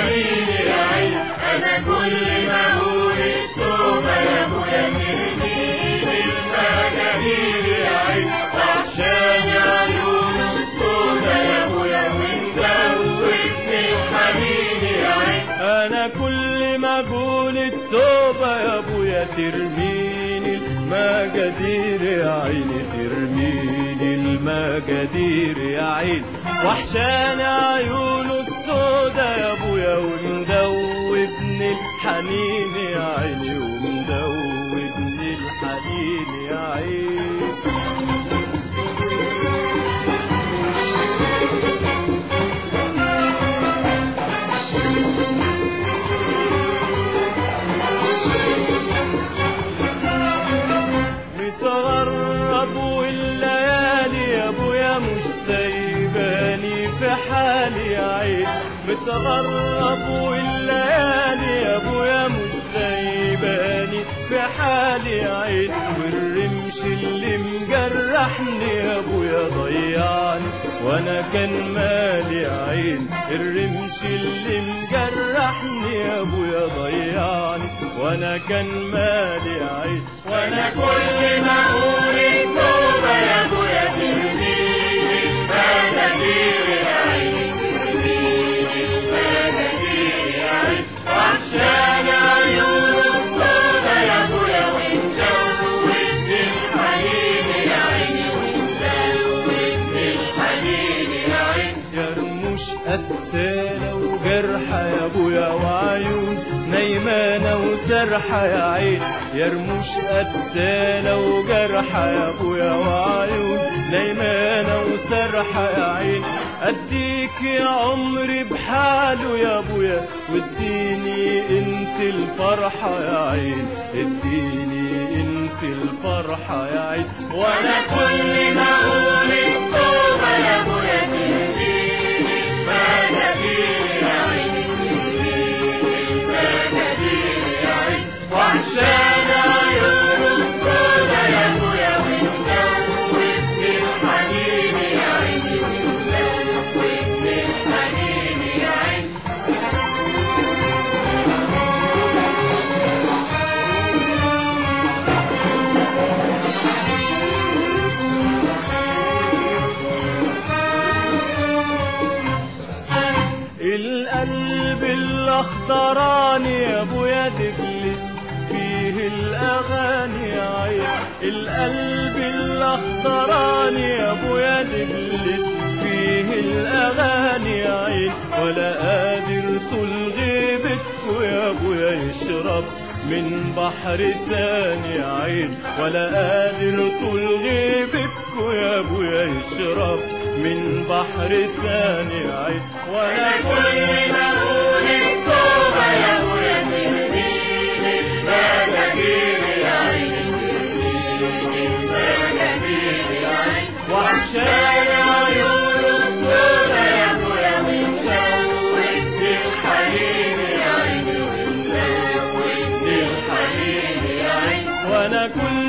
الحنين يا عين. أنا كل ما أقول التوبة يا أبويا ترميني المجادير يا عين. وعشان عيونه السودا يا أبويا ومدوبني الحنين يا عين. أنا كل ما أقول التوبة يا أبويا ترميني المجادير يا عيني، ترميني المجادير يا عين. وحشان عيونه السودا يا أبويا ومدوبني الحنين يا عيني، ومدوبني الحنين يا عين. متغرب والليالي يا ابويا مش سايباني في حالي يا عين. متغرب والليالي يا ابويا مش سايباني في حالي يا عين. والرمش اللي مجرحني يا ابويا ضيعني وانا كان مالي يا عين. الرمش اللي مجرحني يا ابويا ضيعني وانا كان مالي يا عين. وأنا كل ما أقول التوبة يا أبويا ترميني المجادير يا عين، ترميني المجادير يا عين. وعشان عيونه السودا يا أبويا ومدوبني الحنين يا عيني، ومدوبني الحنين يا عين. يا رموش قتالة وجرحة يا ابويا وعيون نايمانة وسرحة يا عين. يا رموش قتالة وجرحة يا ابويا وعيون نايمانة وسرحة يا عين. اديك يا عمري بحاله يا ابويا واديني انت الفرحة يا عين، اديني انت الفرحة يا عين. وأنا كل ما أقول التوبة يا أبويا ترميني المجادير يا عيني، ترميني المجادير يا عين. وعشان عيونه السودا يا أبويا ومدوبني الحنين يا عيني، ومدوبني الحنين يا عين. القلب اللي اختاراني يا ابويا دبلت فيه الاغاني يا عين. القلب اللي اختاراني يا ابويا دبلت فيه الاغاني يا عين. ولا قادر طول غيبتكوا يا ابويا يشرب من بحر تاني يا عين. ولا قادر طول غيبتكوا يا ابويا يشرب من بحر تاني يا عين. وأنا كل ما أقول التوبة يا أبويا ترميني المجادير يا عيني، ترميني المجادير يا عين. وعشان عيونه السودا يا أبويا ومدوبني الحنين يا عيني، ومدوبني الحنين يا عين. وانا كل